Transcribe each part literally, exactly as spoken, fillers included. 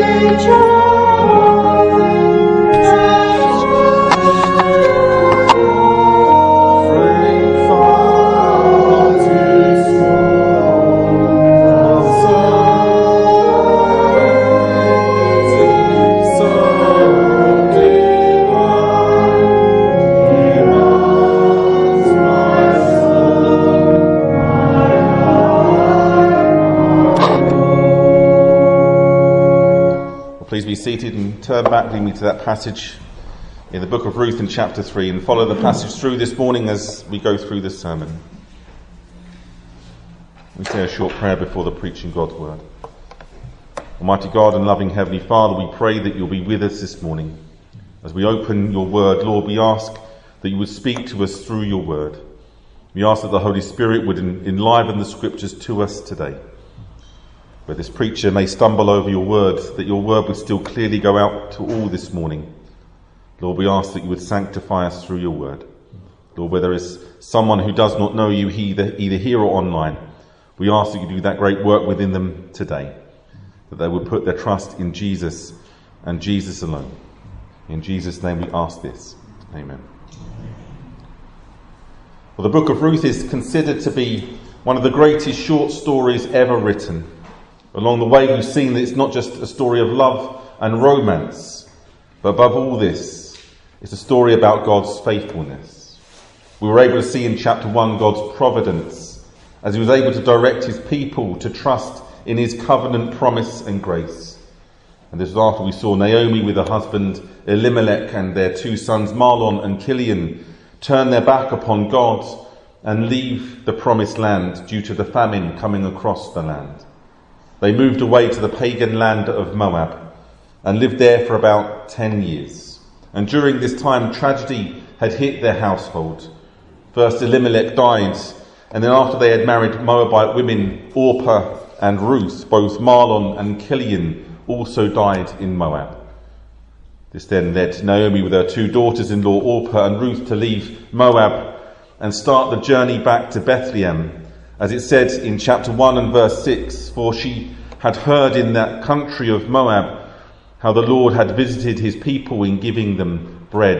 Seated and turn back with me to that passage in the book of Ruth in chapter three and follow the passage through this morning as we go through this sermon. We say a short prayer before the preaching God's word. Almighty God and loving Heavenly Father, we pray that you'll be with us this morning. As we open your word, Lord, we ask that you would speak to us through your word. We ask that the Holy Spirit would enliven the scriptures to us today. Where this preacher may stumble over your word, that your word would still clearly go out to all this morning. Lord, we ask that you would sanctify us through your word. Lord, where there is someone who does not know you, either, either here or online, we ask that you do that great work within them today, that they would put their trust in Jesus and Jesus alone. In Jesus' name we ask this. Amen. Well, the book of Ruth is considered to be one of the greatest short stories ever written. Along the way, we've seen that it's not just a story of love and romance, but above all this, it's a story about God's faithfulness. We were able to see in chapter one God's providence, as he was able to direct his people to trust in his covenant promise and grace. And this was after we saw Naomi with her husband Elimelech and their two sons Mahlon and Chilion turn their back upon God and leave the promised land due to the famine coming across the land. They moved away to the pagan land of Moab and lived there for about ten years. And during this time, tragedy had hit their household. First Elimelech died, and then after they had married Moabite women, Orpah and Ruth, both Mahlon and Chilion also died in Moab. This then led Naomi with her two daughters-in-law, Orpah and Ruth, to leave Moab and start the journey back to Bethlehem. As it said in chapter one and verse six, for she had heard in that country of Moab how the Lord had visited his people in giving them bread.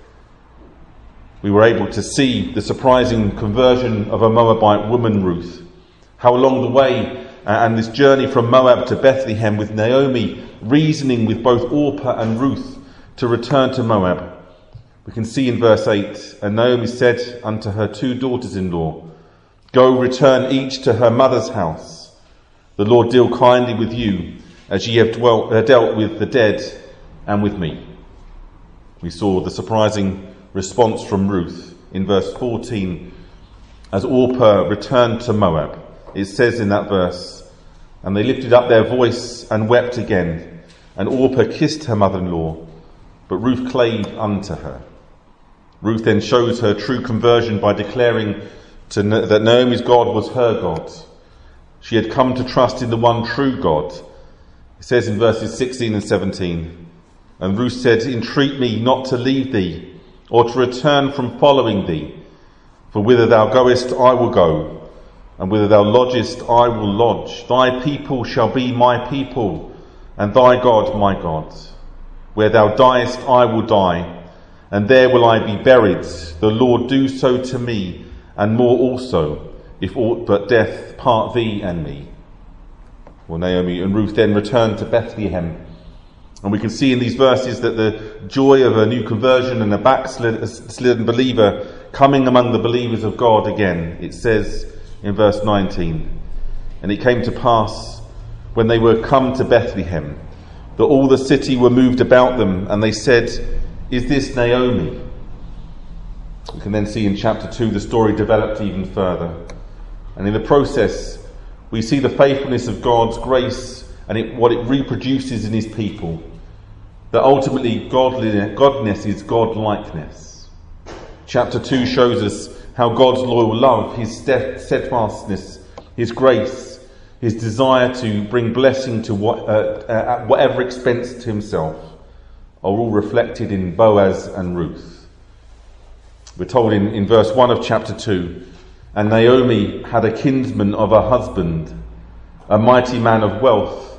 We were able to see the surprising conversion of a Moabite woman, Ruth. How along the way and this journey from Moab to Bethlehem, with Naomi reasoning with both Orpah and Ruth to return to Moab. We can see in verse eight, and Naomi said unto her two daughters-in-law, Go, return each to her mother's house. The Lord deal kindly with you, as ye have dwelt, uh, dealt with the dead and with me. We saw the surprising response from Ruth in verse fourteen, as Orpah returned to Moab. It says in that verse, and they lifted up their voice and wept again, and Orpah kissed her mother-in-law, but Ruth clave unto her. Ruth then shows her true conversion by declaring To, that Naomi's God was her God. She had come to trust in the one true God. It says in verses sixteen and seventeen, and Ruth said, Entreat me not to leave thee, or to return from following thee. For whither thou goest, I will go, and whither thou lodgest, I will lodge. Thy people shall be my people, and thy God my God. Where thou diest, I will die, and there will I be buried. The Lord do so to me, and more also, if aught but death part thee and me. Well, Naomi and Ruth then returned to Bethlehem. And we can see in these verses that the joy of a new conversion and a backslidden believer coming among the believers of God again. It says in verse nineteen, And it came to pass, when they were come to Bethlehem, that all the city were moved about them, and they said, Is this Naomi? We can then see in chapter two the story developed even further. And in the process, we see the faithfulness of God's grace and it, what it reproduces in his people. That ultimately godliness, godness is God-likeness. Chapter two shows us how God's loyal love, his steadfastness, his grace, his desire to bring blessing to what, uh, at whatever expense to himself, are all reflected in Boaz and Ruth. We're told in, in verse one of chapter two, And Naomi had a kinsman of her husband, a mighty man of wealth,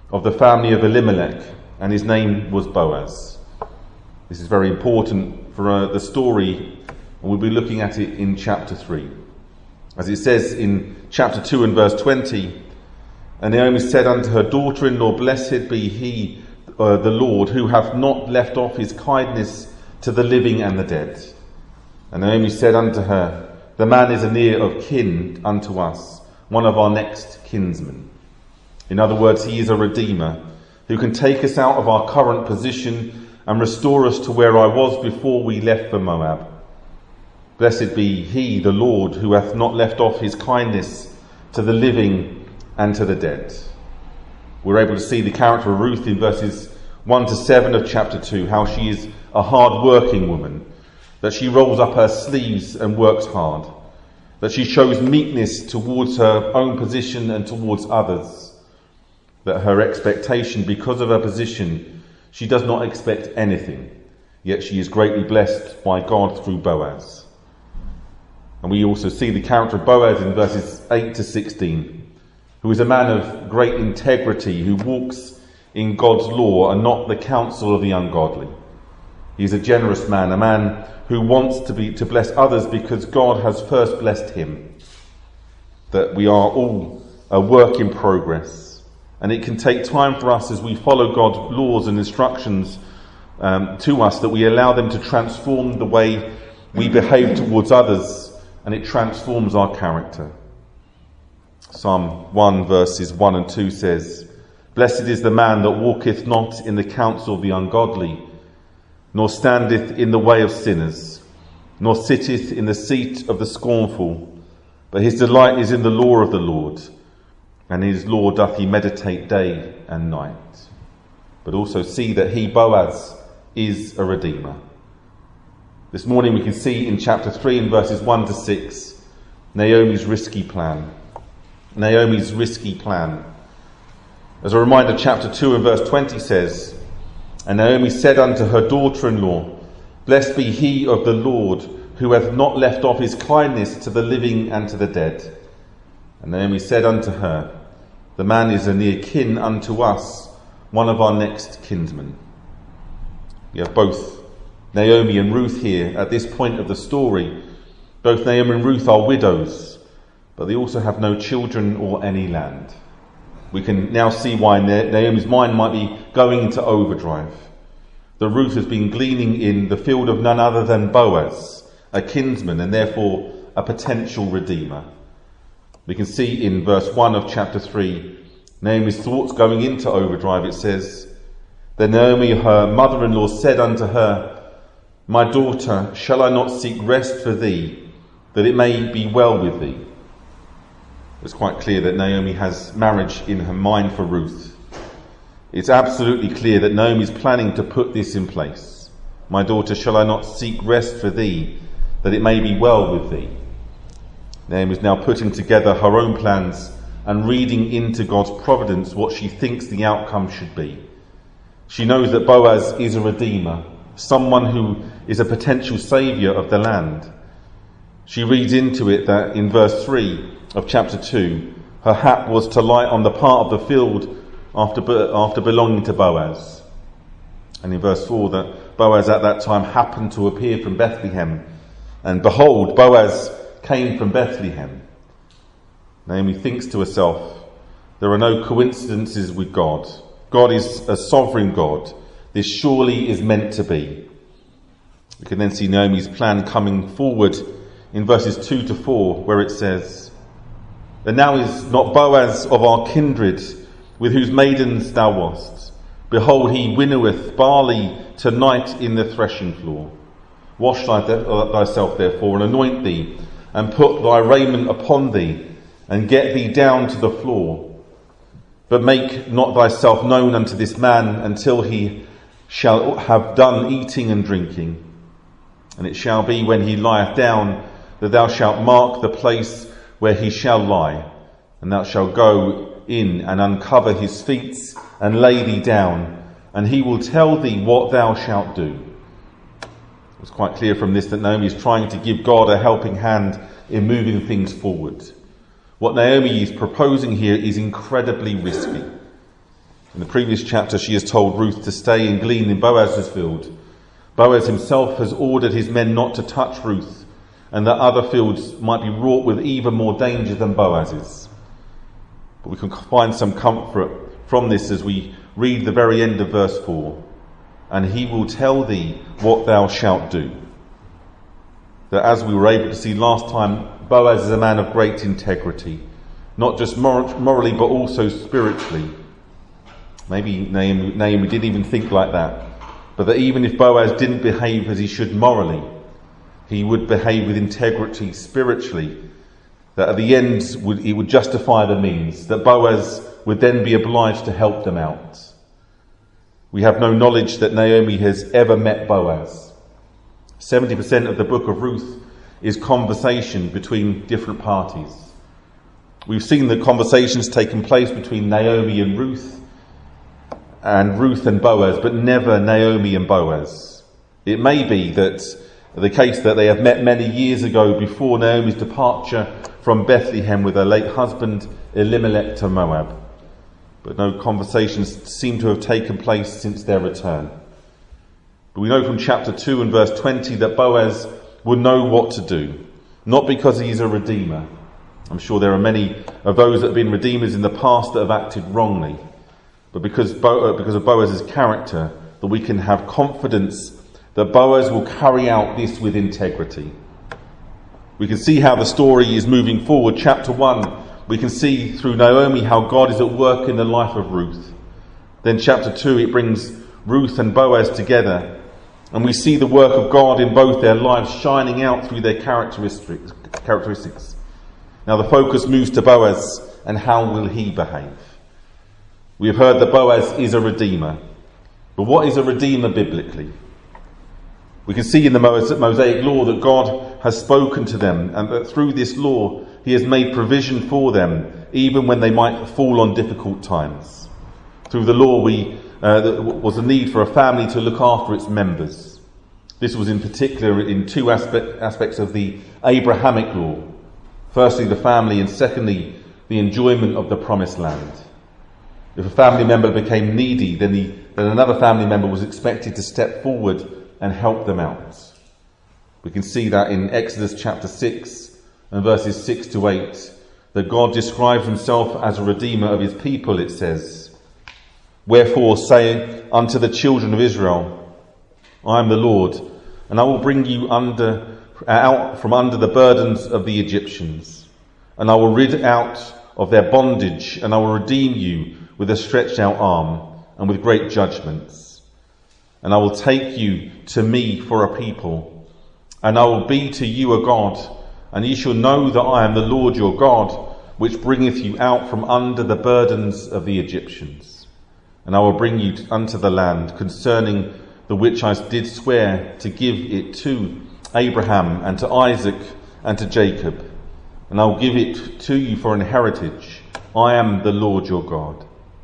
of the family of Elimelech, and his name was Boaz. This is very important for uh, the story, and we'll be looking at it in chapter three. As it says in chapter two and verse twenty, and Naomi said unto her daughter-in-law, Blessed be he, uh, the Lord, who hath not left off his kindness to the living and the dead. And Naomi said unto her, The man is a near of kin unto us, one of our next kinsmen. In other words, he is a redeemer who can take us out of our current position and restore us to where I was before we left for Moab. Blessed be he, the Lord, who hath not left off his kindness to the living and to the dead. We're able to see the character of Ruth in verses one to seven of chapter two, how she is a hard-working woman, that she rolls up her sleeves and works hard, that she shows meekness towards her own position and towards others, that her expectation, because of her position, she does not expect anything, yet she is greatly blessed by God through Boaz. And we also see the character of Boaz in verses eight to sixteen, who is a man of great integrity, who walks in God's law and not the counsel of the ungodly. He is a generous man, a man who wants to be to bless others because God has first blessed him. That we are all a work in progress, and it can take time for us as we follow God's laws and instructions um, to us, that we allow them to transform the way we behave towards others, and it transforms our character. Psalm one verses one and two says, Blessed is the man that walketh not in the counsel of the ungodly, nor standeth in the way of sinners, nor sitteth in the seat of the scornful, but his delight is in the law of the Lord, and in his law doth he meditate day and night. But also see that he, Boaz, is a redeemer. This morning we can see in chapter three in verses one to six, Naomi's risky plan. Naomi's risky plan. As a reminder, chapter two and verse twenty says, And Naomi said unto her daughter-in-law, Blessed be he of the Lord, who hath not left off his kindness to the living and to the dead. And Naomi said unto her, The man is a near kin unto us, one of our next kinsmen. We have both Naomi and Ruth here at this point of the story. Both Naomi and Ruth are widows, but they also have no children or any land. We can now see why Naomi's mind might be going into overdrive. The Ruth has been gleaning in the field of none other than Boaz, a kinsman and therefore a potential redeemer. We can see in verse one of chapter three, Naomi's thoughts going into overdrive. It says, Then Naomi, her mother-in-law, said unto her, My daughter, shall I not seek rest for thee, that it may be well with thee? It's quite clear that Naomi has marriage in her mind for Ruth. It's absolutely clear that Naomi is planning to put this in place. My daughter, shall I not seek rest for thee, that it may be well with thee? Naomi is now putting together her own plans and reading into God's providence what she thinks the outcome should be. She knows that Boaz is a redeemer, someone who is a potential saviour of the land. She reads into it that in verse three of chapter two, her hap was to lie on the part of the field after, after belonging to Boaz. And in verse four, that Boaz at that time happened to appear from Bethlehem. And behold, Boaz came from Bethlehem. Naomi thinks to herself, there are no coincidences with God. God is a sovereign God. This surely is meant to be. We can then see Naomi's plan coming forward in verses two to four, where it says, And now is not Boaz of our kindred, with whose maidens thou wast. Behold, he winnoweth barley tonight in the threshing floor. Wash thy de- thyself therefore, and anoint thee, and put thy raiment upon thee, and get thee down to the floor. But make not thyself known unto this man until he shall have done eating and drinking. And it shall be when he lieth down, that thou shalt mark the place where he shall lie, and thou shalt go in and uncover his feet and lay thee down, and he will tell thee what thou shalt do. It's quite clear from this that Naomi is trying to give God a helping hand in moving things forward. What Naomi is proposing here is incredibly risky. In the previous chapter, she has told Ruth to stay and glean in Boaz's field. Boaz himself has ordered his men not to touch Ruth, and that other fields might be wrought with even more danger than Boaz's. But we can find some comfort from this as we read the very end of verse four. And he will tell thee what thou shalt do. That, as we were able to see last time, Boaz is a man of great integrity, not just mor- morally but also spiritually. Maybe Naomi, Naomi didn't even think like that, but that even if Boaz didn't behave as he should morally, he would behave with integrity spiritually, that at the end would, he would justify the means, that Boaz would then be obliged to help them out. We have no knowledge that Naomi has ever met Boaz. seventy percent of the book of Ruth is conversation between different parties. We've seen the conversations taking place between Naomi and Ruth, and Ruth and Boaz, but never Naomi and Boaz. It may be that the case that they have met many years ago before Naomi's departure from Bethlehem with her late husband Elimelech to Moab. But no conversations seem to have taken place since their return. But we know from chapter two and verse twenty that Boaz would know what to do, not because he is a redeemer. I'm sure there are many of those that have been redeemers in the past that have acted wrongly, but because, Bo- because of Boaz's character, that we can have confidence that Boaz will carry out this with integrity. We can see how the story is moving forward. Chapter one, we can see through Naomi how God is at work in the life of Ruth. Then chapter two, it brings Ruth and Boaz together, and we see the work of God in both their lives shining out through their characteristics. characteristics. Now the focus moves to Boaz, and how will he behave? We have heard that Boaz is a redeemer. But what is a redeemer biblically? We can see in the Mosaic law that God has spoken to them, and that through this law he has made provision for them, even when they might fall on difficult times. Through the law we uh, there was a need for a family to look after its members. This was in particular in two aspect, aspects of the Abrahamic law. Firstly, the family, and secondly, the enjoyment of the promised land. If a family member became needy, then, the, then another family member was expected to step forward and help them out. We can see that in Exodus chapter six and verses six to eight, that God describes himself as a redeemer of his people, it says, "Wherefore say unto the children of Israel, I am the Lord, and I will bring you under, out from under the burdens of the Egyptians, and I will rid out of their bondage, and I will redeem you with a stretched out arm and with great judgments. And I will take you to me for a people, and I will be to you a God, and ye shall know that I am the Lord your God, which bringeth you out from under the burdens of the Egyptians. And I will bring you unto the land concerning the which I did swear to give it to Abraham and to Isaac and to Jacob, and I will give it to you for an heritage. I am the Lord your God."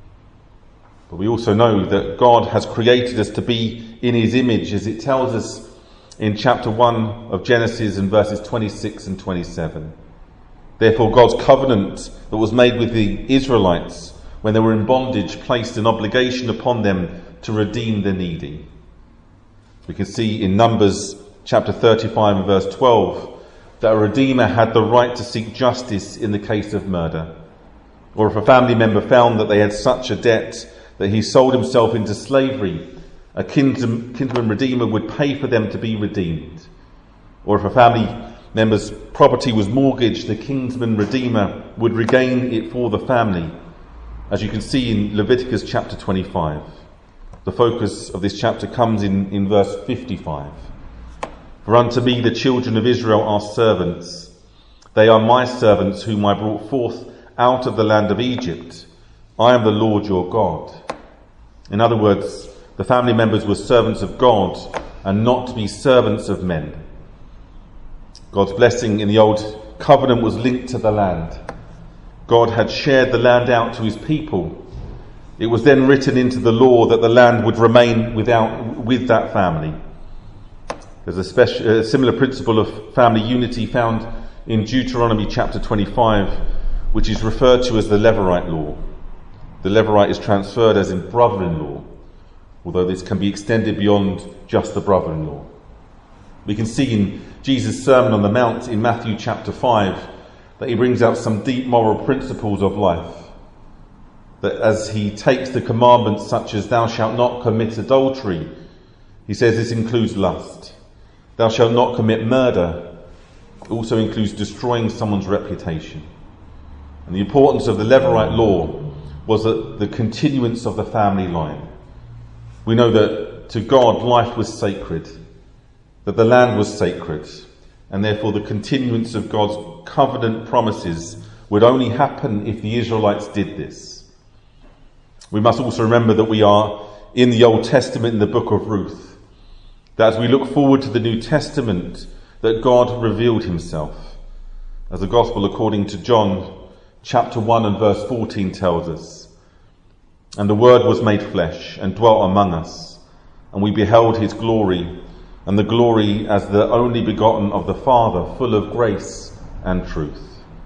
But we also know that God has created us to be in his image, as it tells us in chapter one of Genesis and verses twenty-six and twenty-seven. Therefore God's covenant that was made with the Israelites when they were in bondage placed an obligation upon them to redeem the needy. We can see in Numbers chapter thirty-five and verse twelve that a redeemer had the right to seek justice in the case of murder. Or if a family member found that they had such a debt that he sold himself into slavery, a kinsman, kinsman redeemer would pay for them to be redeemed. Or if a family member's property was mortgaged, the kinsman redeemer would regain it for the family, as you can see in Leviticus chapter twenty-five. The focus of this chapter comes in, in verse fifty-five. "For unto me the children of Israel are servants. They are my servants whom I brought forth out of the land of Egypt. I am the Lord your God." In other words, the family members were servants of God and not to be servants of men. God's blessing in the old covenant was linked to the land. God had shared the land out to his people. It was then written into the law that the land would remain without, with that family. There's a, special, a similar principle of family unity found in Deuteronomy chapter twenty-five, which is referred to as the Levirate law. the Levirate is transferred as in brother-in-law, although this can be extended beyond just the brother-in-law. We can see in Jesus' Sermon on the Mount in Matthew chapter five that he brings out some deep moral principles of life. That as he takes the commandments such as thou shalt not commit adultery, he says this includes lust. Thou shalt not commit murder. It also includes destroying someone's reputation. And the importance of the Levirate law was that the continuance of the family line. We know that to God life was sacred, that the land was sacred, and therefore the continuance of God's covenant promises would only happen if the Israelites did this. We must also remember that we are in the Old Testament in the book of Ruth, that as we look forward to the New Testament, that God revealed himself. As the Gospel according to John chapter one and verse fourteen tells us, and the Word was made flesh and dwelt among us, and we beheld his glory, and the glory as the only begotten of the Father, full of grace and truth.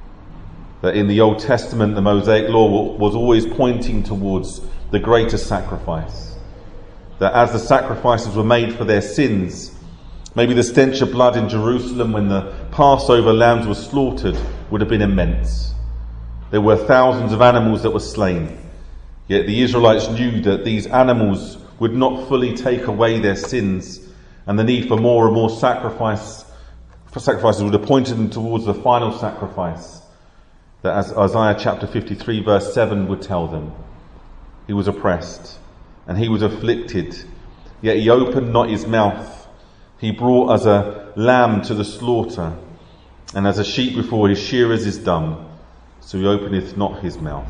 That in the Old Testament, the Mosaic law was always pointing towards the greater sacrifice. That as the sacrifices were made for their sins, maybe the stench of blood in Jerusalem when the Passover lambs were slaughtered would have been immense. There were thousands of animals that were slain, yet the Israelites knew that these animals would not fully take away their sins, and the need for more and more sacrifice for sacrifices would have pointed them towards the final sacrifice, that as Isaiah chapter fifty-three verse seven would tell them, he was oppressed and he was afflicted, yet he opened not his mouth. He brought as a lamb to the slaughter, and as a sheep before his shearers is dumb, so he openeth not his mouth.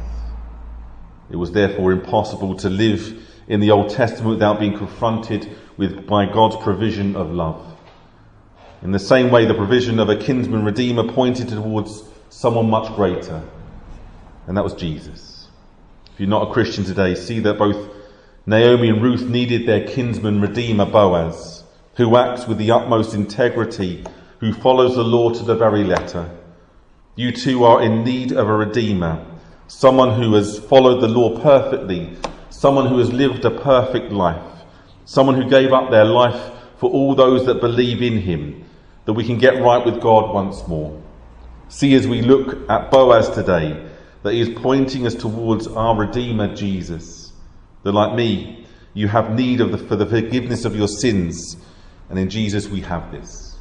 It was therefore impossible to live in the Old Testament without being confronted with by God's provision of love. In the same way, the provision of a kinsman redeemer pointed towards someone much greater, and that was Jesus. If you're not a Christian today, see that both Naomi and Ruth needed their kinsman redeemer Boaz, who acts with the utmost integrity, who follows the law to the very letter. You too are in need of a redeemer, someone who has followed the law perfectly, someone who has lived a perfect life, someone who gave up their life for all those that believe in him, that we can get right with God once more. See, as we look at Boaz today, that he is pointing us towards our Redeemer Jesus, that like me, you have need of the, for the forgiveness of your sins, and in Jesus we have this.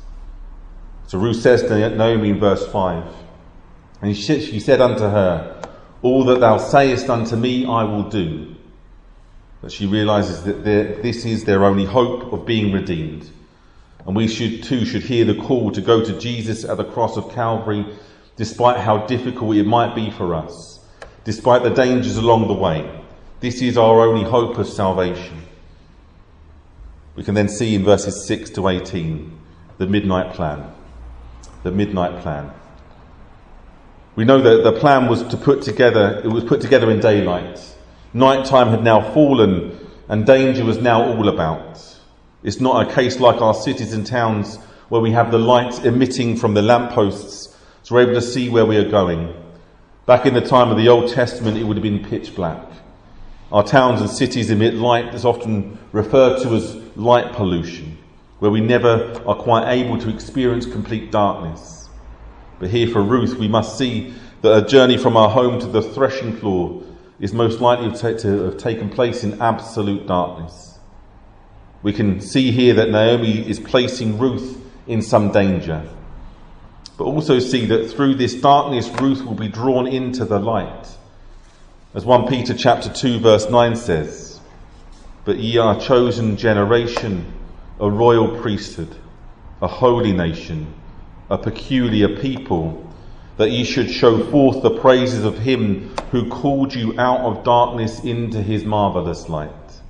So Ruth says to Naomi in verse five, and she said unto her, all that thou sayest unto me I will do. But she realises that this is their only hope of being redeemed. And we should too should hear the call to go to Jesus at the cross of Calvary, despite how difficult it might be for us, despite the dangers along the way. This is our only hope of salvation. We can then see in verses six to eighteen the midnight plan. The midnight plan. We know that the plan was to put together, it was put together in daylight. Night time had now fallen and danger was now all about. It's not a case like our cities and towns where we have the light emitting from the lampposts so we're able to see where we are going. Back in the time of the Old Testament, it would have been pitch black. Our towns and cities emit light that's often referred to as light pollution, where we never are quite able to experience complete darkness. But here for Ruth, we must see that a journey from our home to the threshing floor is most likely to have taken place in absolute darkness. We can see here that Naomi is placing Ruth in some danger, but also see that through this darkness, Ruth will be drawn into the light. As First Peter chapter two verse nine says, but ye are a chosen generation, a royal priesthood, a holy nation, a peculiar people, that ye should show forth the praises of him who called you out of darkness into his marvellous light.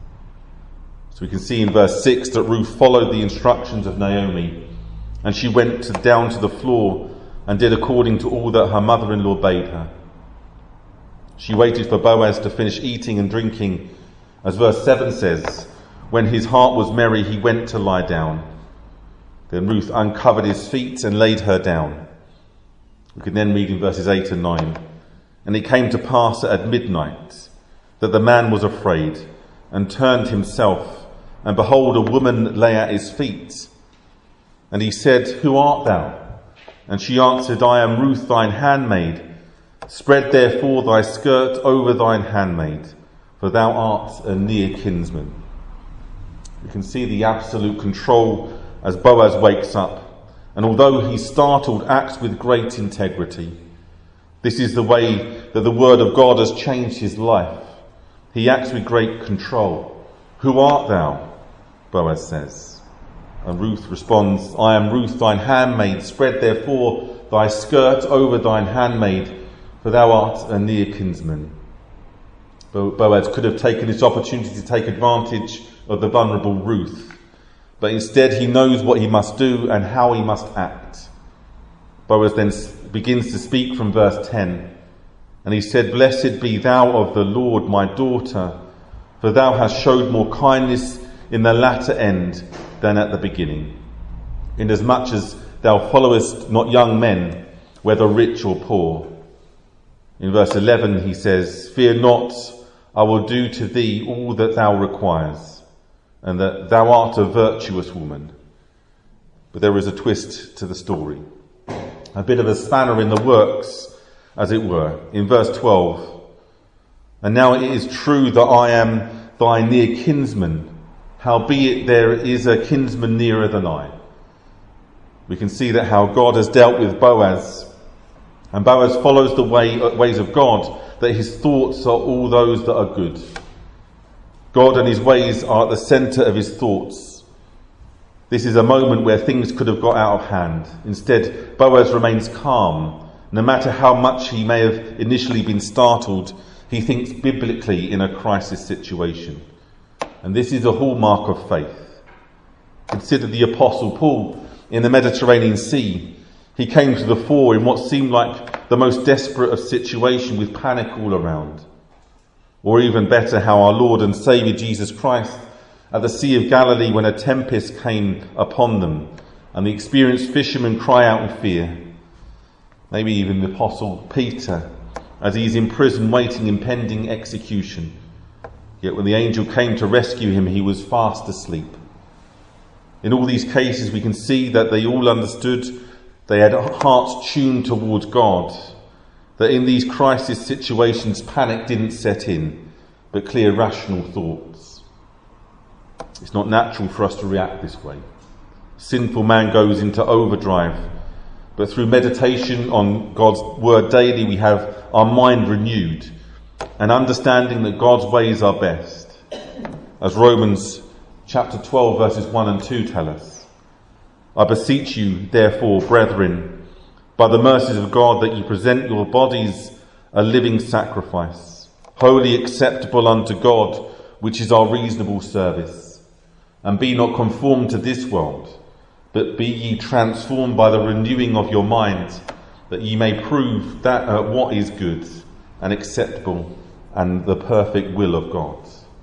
So we can see in verse six that Ruth followed the instructions of Naomi, and she went to, down to the floor and did according to all that her mother-in-law bade her. She waited for Boaz to finish eating and drinking. As verse seven says, when his heart was merry, he went to lie down. Then Ruth uncovered his feet and laid her down. We can then read in verses eight and nine. And it came to pass at midnight, that the man was afraid and turned himself, and behold, a woman lay at his feet. And he said, Who art thou? And she answered, I am Ruth, thine handmaid. Spread therefore thy skirt over thine handmaid, for thou art a near kinsman. You can see the absolute control as Boaz wakes up, and although he's startled, acts with great integrity. This is the way that the word of God has changed his life. He acts with great control. Who art thou? Boaz says. And Ruth responds, I am Ruth, thine handmaid. Spread therefore thy skirt over thine handmaid, for thou art a near kinsman. Boaz could have taken this opportunity to take advantage of the vulnerable Ruth, but instead he knows what he must do and how he must act. Boaz then begins to speak from verse ten, and he said, Blessed be thou of the Lord, my daughter, for thou hast showed more kindness in the latter end than at the beginning, inasmuch as thou followest not young men, whether rich or poor. In verse eleven he says, Fear not, I will do to thee all that thou requires, and that thou art a virtuous woman. But there is a twist to the story, a bit of a spanner in the works, as it were. In verse twelve, And now it is true that I am thy near kinsman, howbeit there is a kinsman nearer than I. We can see that how God has dealt with Boaz, and Boaz follows the way, ways of God, that his thoughts are all those that are good. God and his ways are at the centre of his thoughts. This is a moment where things could have got out of hand. Instead, Boaz remains calm. No matter how much he may have initially been startled, he thinks biblically in a crisis situation. And this is a hallmark of faith. Consider the Apostle Paul in the Mediterranean Sea. He came to the fore in what seemed like the most desperate of situations, with panic all around. Or even better, how our Lord and Saviour Jesus Christ at the Sea of Galilee, when a tempest came upon them and the experienced fishermen cry out in fear. Maybe even the Apostle Peter, as he's in prison waiting impending execution. Yet when the angel came to rescue him, he was fast asleep. In all these cases, we can see that they all understood, they had hearts tuned towards God, that in these crisis situations, panic didn't set in, but clear, rational thoughts. It's not natural for us to react this way. Sinful man goes into overdrive, but through meditation on God's word daily, we have our mind renewed and understanding that God's ways are best. As Romans chapter twelve verses one and two tell us, I beseech you, therefore, brethren, by the mercies of God, that ye present your bodies a living sacrifice, wholly acceptable unto God, which is our reasonable service. And be not conformed to this world, but be ye transformed by the renewing of your mind, that ye may prove that uh, what is good and acceptable and the perfect will of God.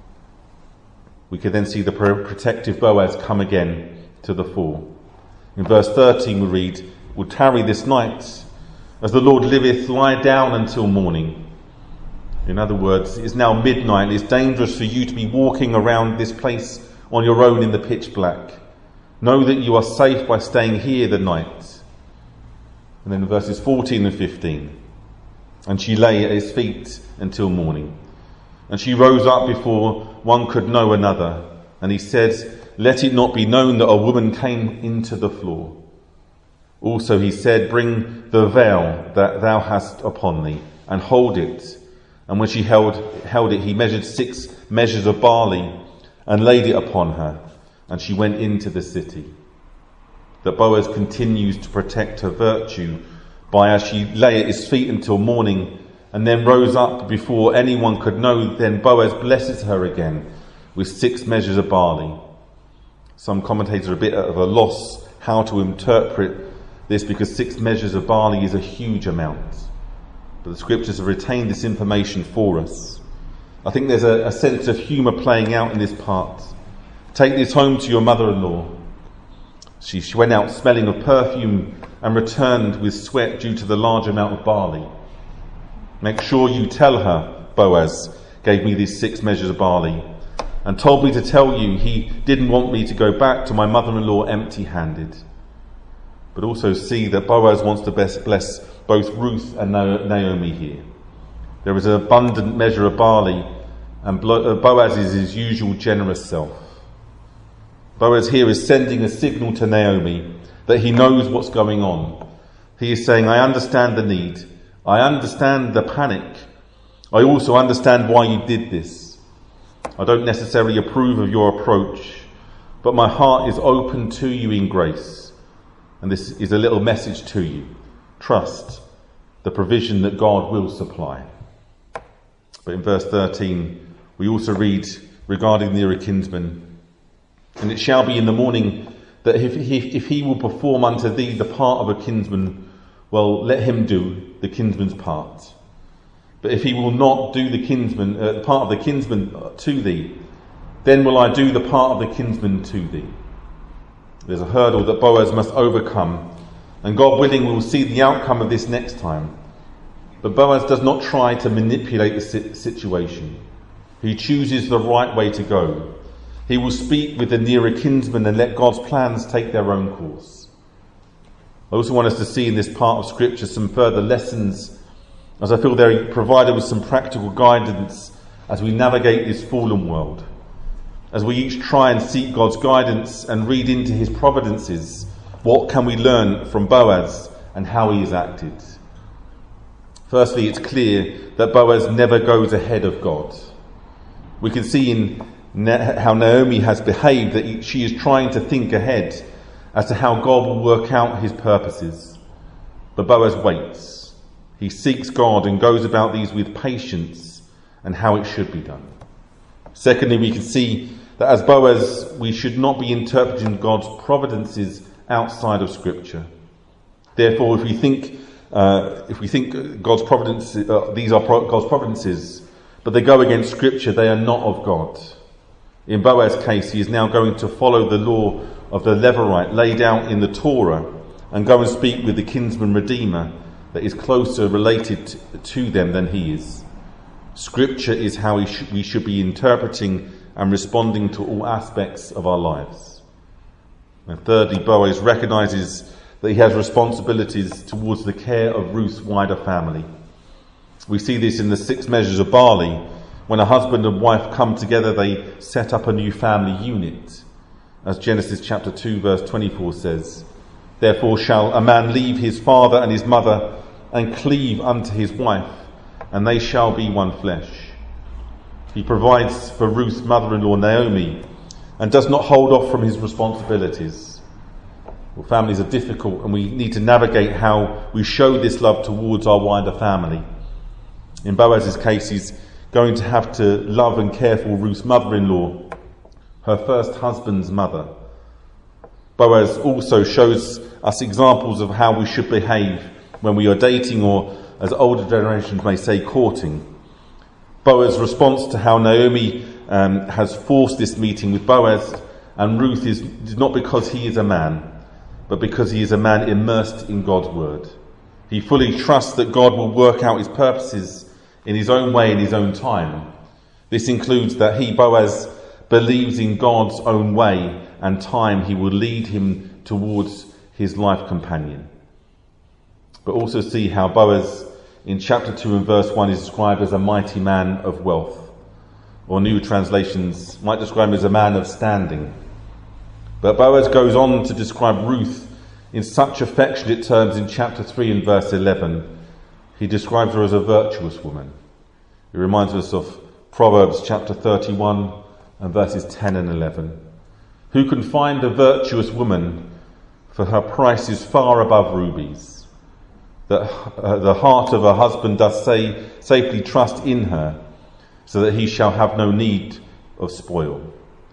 We could then see the protective Boaz come again to the fore. In verse thirteen we read, Will tarry this night, as the Lord liveth, lie down until morning. In other words, it is now midnight. It's dangerous for you to be walking around this place on your own in the pitch black. Know that you are safe by staying here the night. And then verses fourteen and fifteen. And she lay at his feet until morning. And she rose up before one could know another. And he said, Let it not be known that a woman came into the floor. Also he said, Bring the veil that thou hast upon thee, and hold it. And when she held, held it, he measured six measures of barley, and laid it upon her. And she went into the city. That Boaz continues to protect her virtue by, as she lay at his feet until morning, and then rose up before anyone could know, then Boaz blesses her again with six measures of barley. Some commentators are a bit of a loss how to interpret this, because six measures of barley is a huge amount. But the scriptures have retained this information for us. I think there's a, a sense of humour playing out in this part. Take this home to your mother-in-law. She, she went out smelling of perfume and returned with sweat due to the large amount of barley. Make sure you tell her, Boaz, gave me these six measures of barley, and told me to tell you he didn't want me to go back to my mother-in-law empty-handed. But also see that Boaz wants to bless both Ruth and Naomi here. There is an abundant measure of barley, and Boaz is his usual generous self. Boaz here is sending a signal to Naomi that he knows what's going on. He is saying, I understand the need. I understand the panic. I also understand why you did this. I don't necessarily approve of your approach, but my heart is open to you in grace. And this is a little message to you. Trust the provision that God will supply. But in verse thirteen, we also read regarding nearer kinsman, and it shall be in the morning that if he, if he will perform unto thee the part of a kinsman, well, let him do the kinsman's part. But if he will not do the kinsman, uh, the part of the kinsman to thee, then will I do the part of the kinsman to thee. There's a hurdle that Boaz must overcome, and God willing we'll see the outcome of this next time. But Boaz does not try to manipulate the situation. He chooses the right way to go. He will speak with the nearer kinsman and let God's plans take their own course. I also want us to see in this part of Scripture some further lessons, as I feel they're provided with some practical guidance as we navigate this fallen world. As we each try and seek God's guidance and read into his providences, what can we learn from Boaz and how he has acted? Firstly, it's clear that Boaz never goes ahead of God. We can see in how Naomi has behaved that she is trying to think ahead as to how God will work out his purposes. But Boaz waits. He seeks God and goes about these with patience and how it should be done. Secondly, we can see that as Boaz, we should not be interpreting God's providences outside of Scripture. Therefore, if we think uh, if we think God's providence, uh, these are pro- God's providences, but they go against Scripture, they are not of God. In Boaz's case, he is now going to follow the law of the Levirate laid out in the Torah and go and speak with the kinsman redeemer that is closer related to them than he is. Scripture is how we should, we should be interpreting and responding to all aspects of our lives. And thirdly, Boaz recognises that he has responsibilities towards the care of Ruth's wider family. We see this in the six measures of barley. When a husband and wife come together, they set up a new family unit. As Genesis chapter two verse twenty-four says, therefore shall a man leave his father and his mother and cleave unto his wife, and they shall be one flesh. He provides for Ruth's mother-in-law Naomi and does not hold off from his responsibilities. Well, families are difficult and we need to navigate how we show this love towards our wider family. In Boaz's case, he's going to have to love and care for Ruth's mother-in-law, her first husband's mother. Boaz also shows us examples of how we should behave when we are dating, or as older generations may say, courting. Boaz's response to how Naomi um, has forced this meeting with Boaz and Ruth is, is not because he is a man, but because he is a man immersed in God's word. He fully trusts that God will work out his purposes in his own way, in his own time. This includes that he, Boaz, believes in God's own way and time he will lead him towards his life companion. But also see how Boaz in chapter two and verse one is described as a mighty man of wealth, or new translations might describe him as a man of standing. But Boaz goes on to describe Ruth in such affectionate terms in chapter three and verse eleven. He describes her as a virtuous woman. It reminds us of Proverbs chapter thirty-one and verses ten and eleven. Who can find a virtuous woman? For her price is far above rubies. That uh, the heart of her husband does say, safely trust in her, so that he shall have no need of spoil.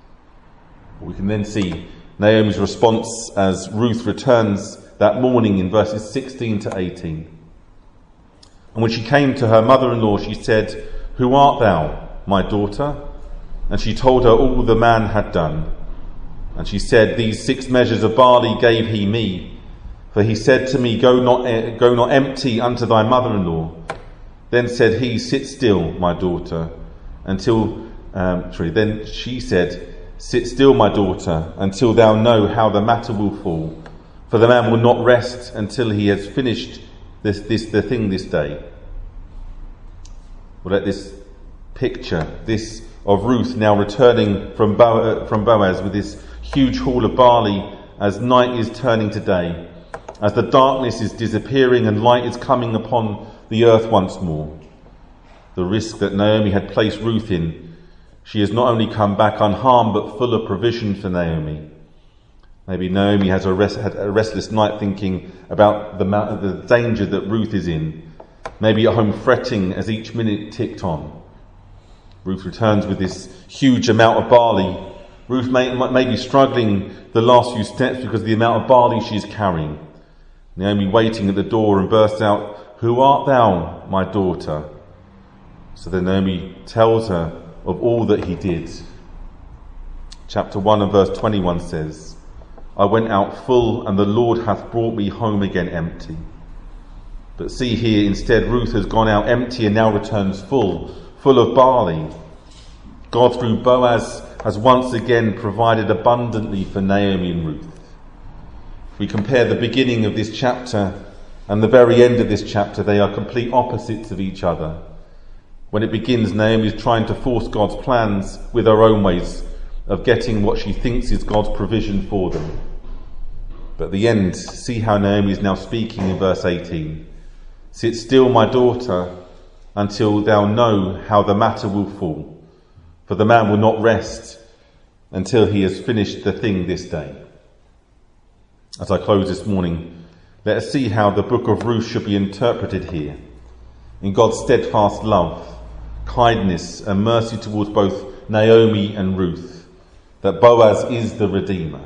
We can then see Naomi's response as Ruth returns that morning in verses sixteen to eighteen. And when she came to her mother-in-law, she said, who art thou, my daughter? And she told her all the man had done. And she said, these six measures of barley gave he me. For he said to me, go not, go not empty unto thy mother-in-law. Then said he, sit still, my daughter, until, um, sorry, then she said, sit still, my daughter, until thou know how the matter will fall. For the man will not rest until he has finished this, this the thing this day. Well, let this picture, this of Ruth now returning from, Bo- from Boaz with this huge haul of barley as night is turning to day, as the darkness is disappearing and light is coming upon the earth once more. The risk that Naomi had placed Ruth in, she has not only come back unharmed but full of provision for Naomi. Maybe Naomi has a rest, had a restless night thinking about the, the danger that Ruth is in. Maybe at home fretting as each minute ticked on. Ruth returns with this huge amount of barley. Ruth may, may be struggling the last few steps because of the amount of barley she is carrying. Naomi waiting at the door and bursts out, "Who art thou, my daughter?" So then Naomi tells her of all that he did. Chapter one and verse twenty-one says, "I went out full, and the Lord hath brought me home again empty." But see here, instead, Ruth has gone out empty and now returns full, full of barley. God, through Boaz, has once again provided abundantly for Naomi and Ruth. If we compare the beginning of this chapter and the very end of this chapter, they are complete opposites of each other. When it begins, Naomi is trying to force God's plans with her own ways of getting what she thinks is God's provision for them. But at the end, see how Naomi is now speaking in verse eighteen. "Sit still, my daughter, until thou know how the matter will fall. For the man will not rest until he has finished the thing this day." As I close this morning, let us see how the book of Ruth should be interpreted here. In God's steadfast love, kindness and mercy towards both Naomi and Ruth, that Boaz is the Redeemer.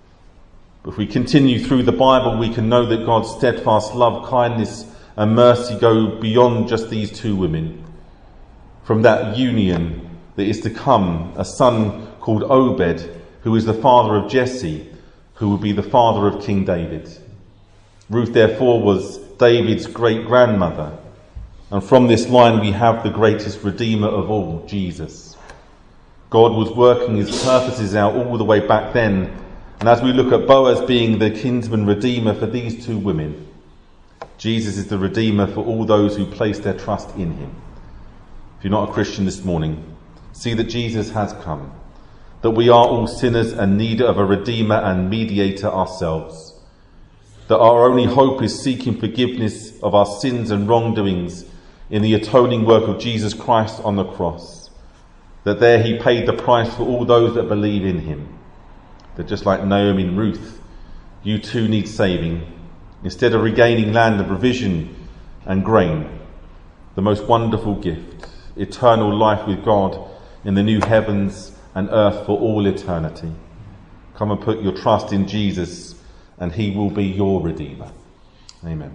If we continue through the Bible, we can know that God's steadfast love, kindness and mercy go beyond just these two women. From that union there is to come a son called Obed, who is the father of Jesse, who will be the father of King David. Ruth, therefore, was David's great-grandmother, and from this line we have the greatest Redeemer of all, Jesus. God was working his purposes out all the way back then, and as we look at Boaz being the kinsman Redeemer for these two women, Jesus is the Redeemer for all those who place their trust in him. If you're not a Christian this morning, see that Jesus has come, that we are all sinners and need of a Redeemer and mediator ourselves, that our only hope is seeking forgiveness of our sins and wrongdoings in the atoning work of Jesus Christ on the cross, that there he paid the price for all those that believe in him, that just like Naomi and Ruth, you too need saving. Instead of regaining land and provision and grain, the most wonderful gift, eternal life with God in the new heavens and earth for all eternity. Come and put your trust in Jesus, and he will be your Redeemer. Amen.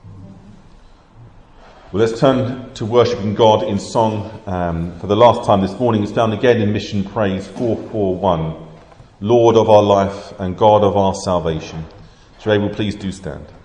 Well, let's turn to worshipping God in song um, for the last time this morning. It's found again in Mission Praise four four one. Lord of our life and God of our salvation. So, Abel, please do stand.